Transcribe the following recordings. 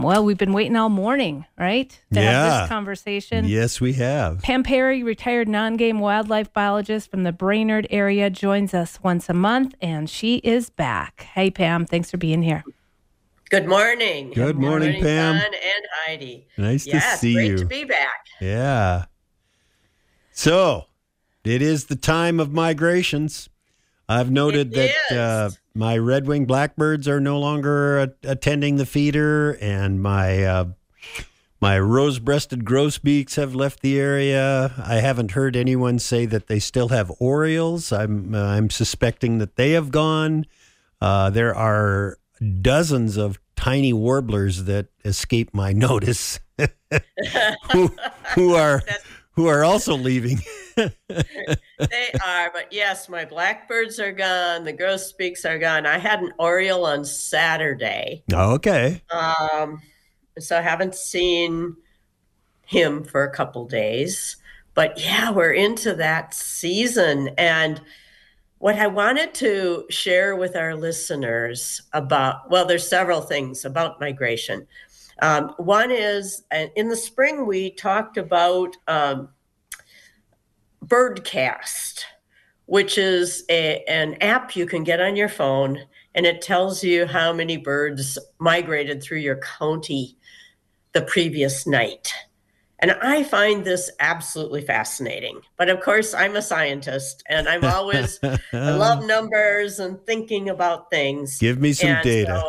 Well, we've been waiting all morning, right, to have this conversation. Yes, we have. Pam Perry, retired non-game wildlife biologist from the Brainerd area, joins us once a month, and she is back. Hey, Pam, thanks for being here. Good morning. Good morning, Pam. John and Heidi. Nice to see you. Great to be back. Yeah. So, it is the time of migrations. I've noted that my red-winged blackbirds are no longer attending the feeder, and my rose-breasted grosbeaks have left the area. I haven't heard anyone say that they still have orioles. I'm suspecting that they have gone. There are dozens of tiny warblers that escape my notice who are also leaving. They are, but yes, my blackbirds are gone. The grosbeaks are gone. I had an oriole on Saturday. Okay. So I haven't seen him for a couple days. But yeah, we're into that season. And what I wanted to share with our listeners there's several things about migration. One is, in the spring, we talked about Birdcast, which is an app you can get on your phone, and it tells you how many birds migrated through your county the previous night. And I find this absolutely fascinating. But of course, I'm a scientist, and I'm always, I love numbers and thinking about things. Give me some data.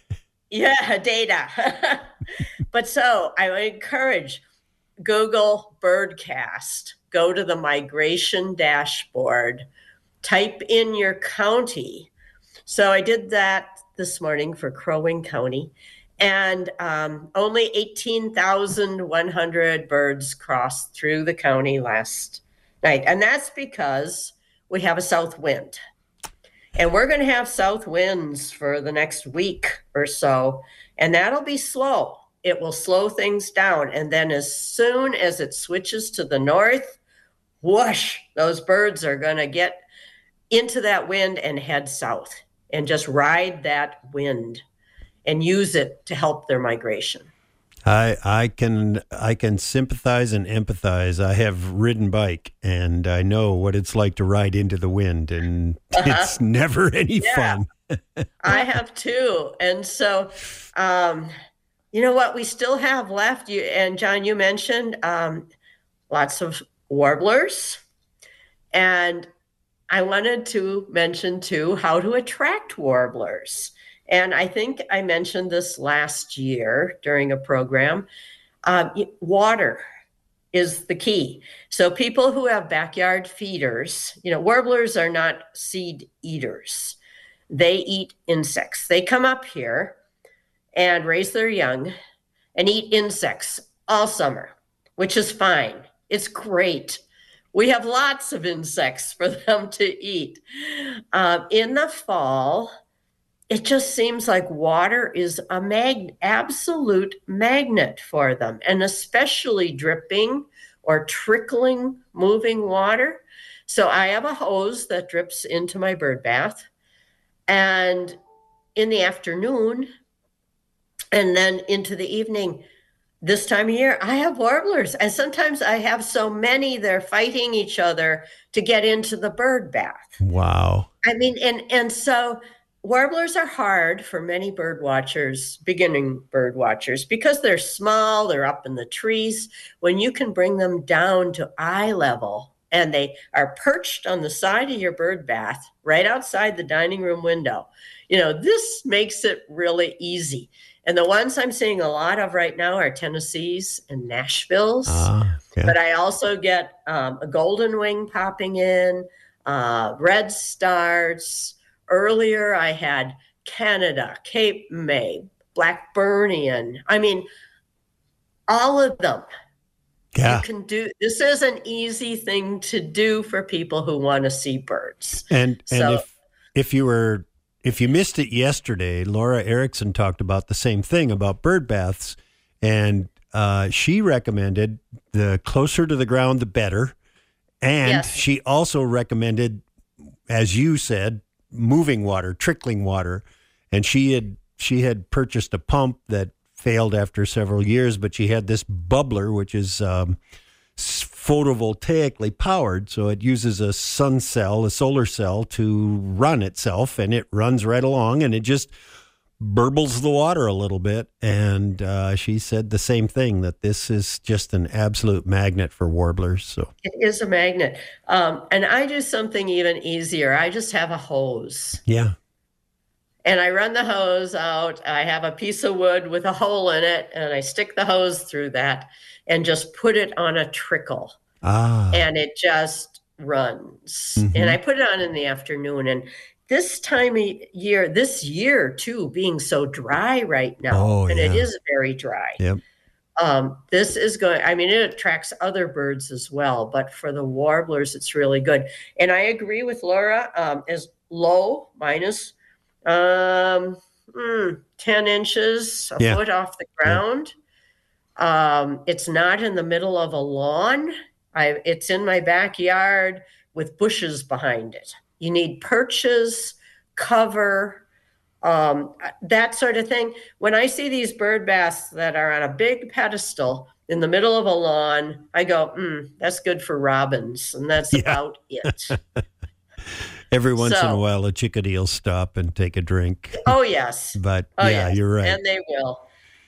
Data. But so I would encourage Google Birdcast. Go to the migration dashboard, type in your county. So I did that this morning for Crow Wing County, and only 18,100 birds crossed through the county last night. And that's because we have a south wind. And we're going to have south winds for the next week or so, and that'll be slow. It will slow things down. And then as soon as it switches to the north, whoosh, those birds are going to get into that wind and head south and just ride that wind and use it to help their migration. I can sympathize and empathize. I have ridden bike, and I know what it's like to ride into the wind, and it's never any fun. I have too. And so, you know what we still have left? And John, you mentioned lots of warblers. And I wanted to mention too how to attract warblers. And I think I mentioned this last year during a program. Water is the key. So people who have backyard feeders, warblers are not seed eaters. They eat insects. They come up here and raise their young and eat insects all summer, which is fine. It's great. We have lots of insects for them to eat. In the fall, it just seems like water is a absolute magnet for them, and especially dripping or trickling, moving water. So I have a hose that drips into my bird bath, and in the afternoon and then into the evening, this time of year, I have warblers. And sometimes I have so many, they're fighting each other to get into the bird bath. Wow. I mean, and so warblers are hard for many bird watchers, beginning bird watchers, because they're small, they're up in the trees. When you can bring them down to eye level and they are perched on the side of your bird bath, right outside the dining room window, this makes it really easy. And the ones I'm seeing a lot of right now are Tennessees and Nashvilles. Okay. But I also get a golden wing popping in, red stars. Earlier, I had Canada, Cape May, Blackburnian. I mean, all of them. Yeah. You can do. This is an easy thing to do for people who want to see birds. And if you missed it yesterday, Laura Erickson talked about the same thing about bird baths, and she recommended the closer to the ground, the better. And yes, she also recommended, as you said, moving water, trickling water. And she had purchased a pump that failed after several years, but she had this bubbler, which is photovoltaically powered. So it uses a solar cell to run itself, and it runs right along, and it just burbles the water a little bit. And she said the same thing, that this is just an absolute magnet for warblers. So it is a magnet. And I do something even easier. I just have a hose. Yeah. And I run the hose out. I have a piece of wood with a hole in it, and I stick the hose through that and just put it on a trickle. And it just runs. Mm-hmm. And I put it on in the afternoon. And this time of year, this year too, being so dry right now, and it is very dry. Yep. This is going, I mean, it attracts other birds as well, but for the warblers, it's really good. And I agree with Laura, as low, minus 10 inches, a foot off the ground. It's not in the middle of a lawn. It's in my backyard with bushes behind it. You need perches, cover, that sort of thing. When I see these bird baths that are on a big pedestal in the middle of a lawn, I go, that's good for robins, and that's about it. Every once in a while, a chickadee will stop and take a drink. Oh, yes. But yes. You're right. And they will.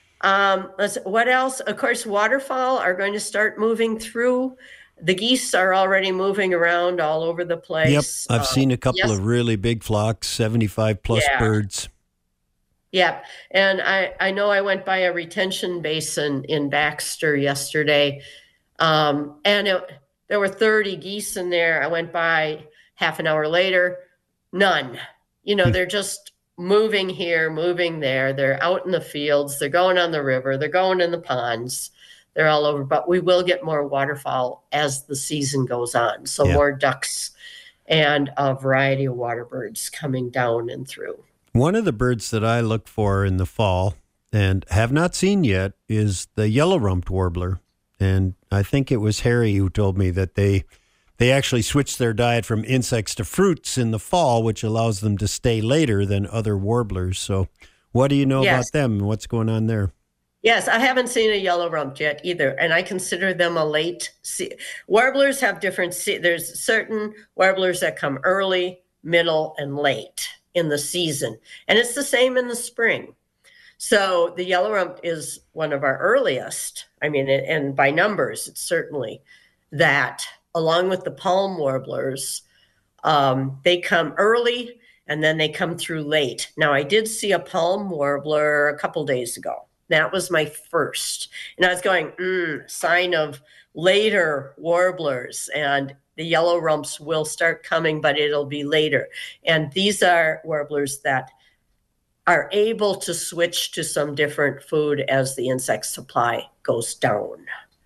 What else? Of course, waterfowl are going to start moving through. The geese are already moving around all over the place. Yep. I've seen a couple of really big flocks, 75 plus birds. Yep. And I know I went by a retention basin in Baxter yesterday, and there were 30 geese in there. I went by half an hour later, none. They're just moving here, moving there. They're out in the fields. They're going on the river. They're going in the ponds. They're all over. But we will get more waterfowl as the season goes on. So more ducks and a variety of water birds coming down and through. One of the birds that I look for in the fall and have not seen yet is the yellow-rumped warbler. And I think it was Harry who told me that they actually switch their diet from insects to fruits in the fall, which allows them to stay later than other warblers. So what do you know about them? What's going on there? Yes, I haven't seen a yellow-rumped yet either, and I consider them a late warblers have different there's certain warblers that come early, middle, and late in the season, and it's the same in the spring. So the yellow-rumped is one of our earliest. I mean, and by numbers, it's certainly that, along with the palm warblers. They come early, and then they come through late. Now, I did see a palm warbler a couple days ago. That was my first. And I was going, sign of later warblers. And the yellow rumps will start coming, but it'll be later. And these are warblers that are able to switch to some different food as the insect supply goes down.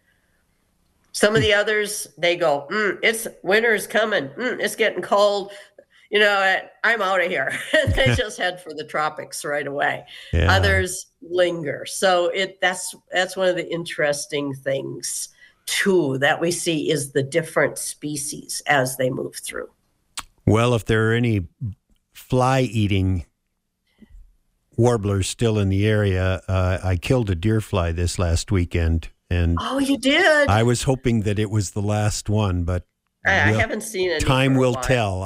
Some of the others, they go, it's winter's coming. It's getting cold. I'm out of here. They just head for the tropics right away. Yeah. Others linger. So that's one of the interesting things too that we see is the different species as they move through. Well, if there are any fly-eating warblers still in the area, I killed a deer fly this last weekend. And you did? I was hoping that it was the last one, but I haven't seen it. Time will tell.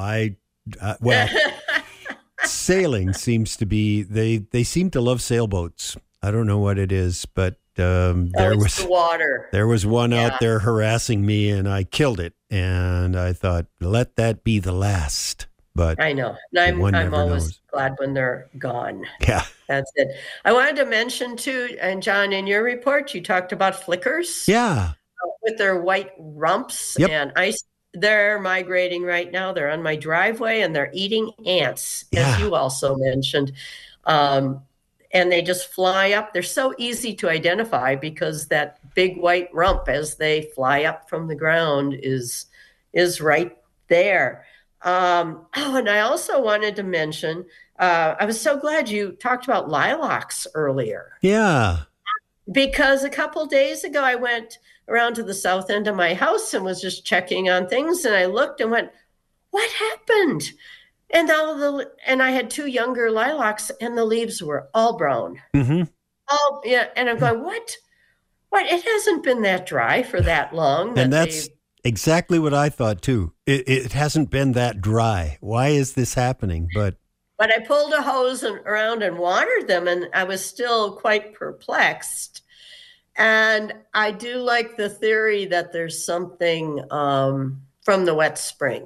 Sailing seems to be, they seem to love sailboats. I don't know what it is, but there was the water. There was one out there harassing me, and I killed it. And I thought, let that be the last. But I know. I'm always glad when they're gone. Yeah. That's it. I wanted to mention too, and John, in your report, you talked about flickers. Yeah. With their white rumps. Yep. And they're migrating right now. They're on my driveway and they're eating ants, as you also mentioned. And they just fly up. They're so easy to identify because that big white rump as they fly up from the ground is right there. And I also wanted to mention, I was so glad you talked about lilacs earlier. Yeah. Because a couple days ago, I went around to the south end of my house and was just checking on things. And I looked and went, what happened? And I had two younger lilacs and the leaves were all brown. Mm-hmm. Oh, yeah. And I'm going, what? What? It hasn't been that dry for that long. And that's exactly what I thought too. It hasn't been that dry. Why is this happening? But I pulled a hose around and watered them, and I was still quite perplexed. And I do like the theory that there's something from the wet spring.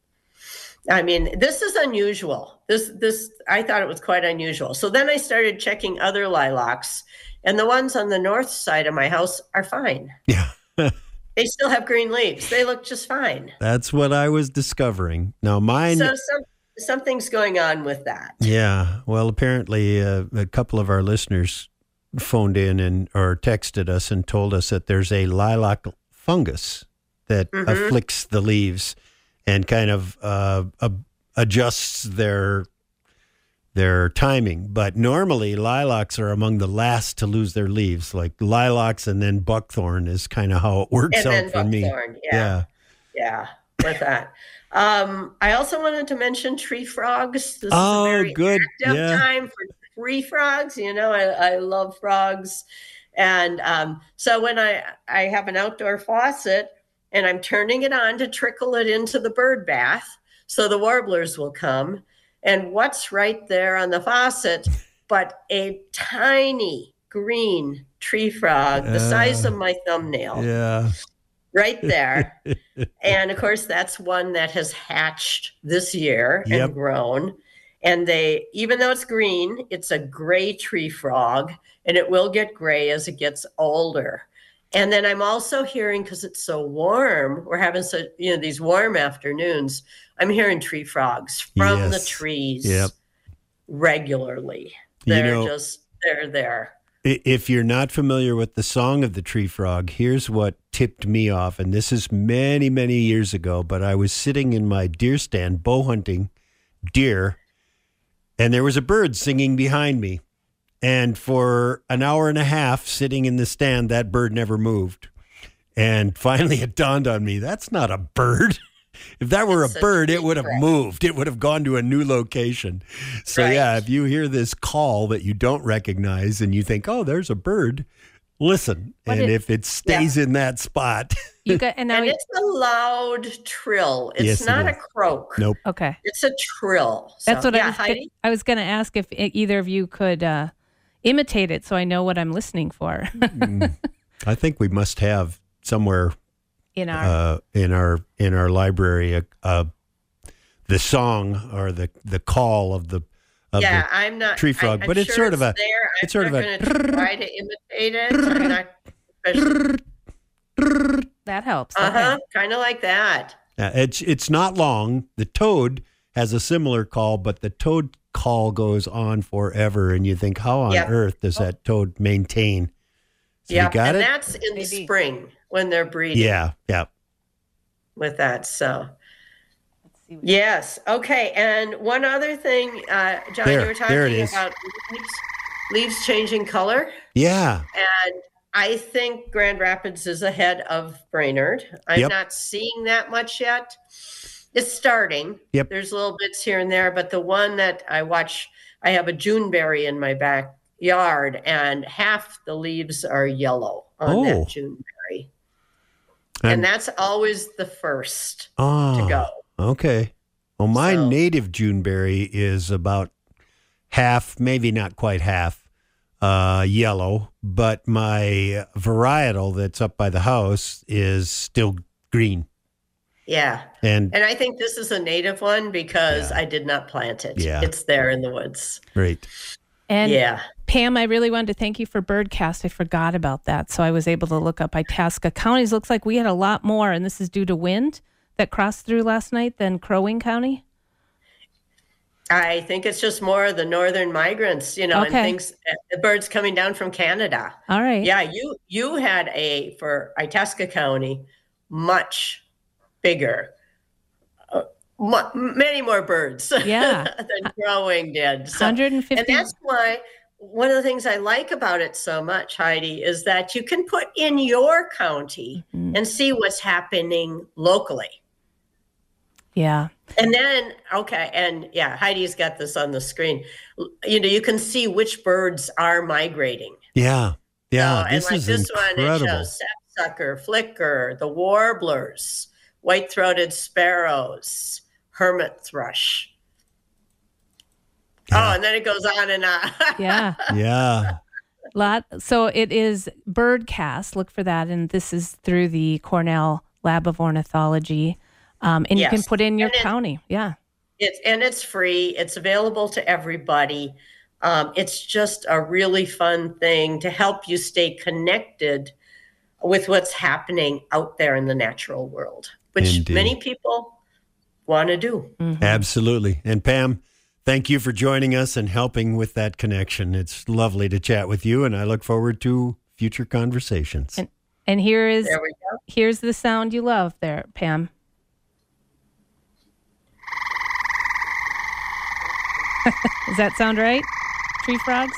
I mean, this is unusual. This I thought it was quite unusual. So then I started checking other lilacs, and the ones on the north side of my house are fine. yeah. They still have green leaves. They look just fine. That's what I was discovering. Now mine. So something's going on with that. Yeah. Well, apparently a couple of our listeners phoned in or texted us and told us that there's a lilac fungus that afflicts the leaves and kind of adjusts their timing. But normally lilacs are among the last to lose their leaves. Like lilacs and then buckthorn is kind of how it works out for me. Yeah. With that. I also wanted to mention tree frogs. This is a very active time for tree frogs. You know, I love frogs. And so when I have an outdoor faucet and I'm turning it on to trickle it into the bird bath, so the warblers will come. And what's right there on the faucet but a tiny green tree frog the size of my thumbnail. Yeah. Right there. And of course, that's one that has hatched this year and grown. And even though it's green, it's a gray tree frog, and it will get gray as it gets older. And then I'm also hearing, because it's so warm, we're having these warm afternoons, I'm hearing tree frogs from the trees regularly. They're there. If you're not familiar with the song of the tree frog, here's what tipped me off. And this is many, many years ago, but I was sitting in my deer stand, bow hunting deer, and there was a bird singing behind me. And for an hour and a half sitting in the stand, that bird never moved. And finally it dawned on me, that's not a bird. If that were a bird, it would have moved. It would have gone to a new location. So if you hear this call that you don't recognize and you think, oh, there's a bird, listen. If it stays in that spot. And it's a loud trill. It's not a croak. Nope. Okay. It's a trill. So, that's what I was going to ask if either of you could imitate it so I know what I'm listening for. I think we must have somewhere in our library the song or the call of the I'm not tree frog, but it's sure sort of going to try to imitate it. I'm not that helps. Kind of like that. It's not long. The toad has a similar call, but the toad call goes on forever, and you think, how on earth does that toad maintain? So you got it? That's in the spring when they're breeding. Yeah. With that, so. Yes. Okay. And one other thing, John, you were talking about leaves changing color. Yeah. And I think Grand Rapids is ahead of Brainerd. I'm not seeing that much yet. It's starting. Yep. There's little bits here and there, but the one that I watch, I have a Juneberry in my backyard, and half the leaves are yellow on that Juneberry. And that's always the first to go. Okay. Well, my native Juneberry is about half, maybe not quite half, yellow, but my varietal that's up by the house is still green. Yeah. And I think this is a native one because I did not plant it. Yeah. It's there in the woods. Great. And Pam, I really wanted to thank you for Birdcast. I forgot about that. So I was able to look up Itasca counties. Looks like we had a lot more, and this is due to wind that crossed through last night than Crow Wing County. I think it's just more of the northern migrants, and things, the birds coming down from Canada. All right. Yeah, you had for Itasca County, much bigger, many more birds than Crow Wing did. So, 150. And that's why one of the things I like about it so much, Heidi, is that you can put in your county and see what's happening locally. Yeah. And then, Heidi's got this on the screen. You can see which birds are migrating. Yeah. Yeah. So, This and is this incredible. one, it shows sapsucker, flicker, the warblers, white-throated sparrows, hermit thrush. Yeah. Oh, and then it goes on and on. Yeah. Yeah. So it is Birdcast. Look for that. And this is through the Cornell Lab of Ornithology. And you can put in your county. Yeah. It's free. It's available to everybody. It's just a really fun thing to help you stay connected with what's happening out there in the natural world, which Indeed. many people want to do. Mm-hmm. Absolutely. And Pam, thank you for joining us and helping with that connection. It's lovely to chat with you, and I look forward to future conversations. And There we go. here's the sound you love there, Pam. Does that sound right? Tree frogs?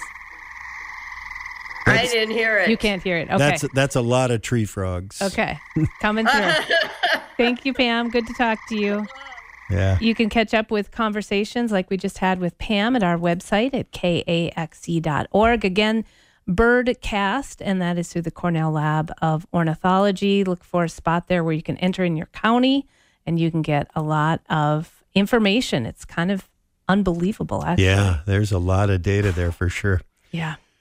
I didn't hear it. You can't hear it. Okay. That's a lot of tree frogs. Okay. Coming through. Thank you, Pam. Good to talk to you. Yeah. You can catch up with conversations like we just had with Pam at our website at kaxe.org. Again, Birdcast, and that is through the Cornell Lab of Ornithology. Look for a spot there where you can enter in your county and you can get a lot of information. It's kind of unbelievable, actually. Yeah, there's a lot of data there for sure. Yeah.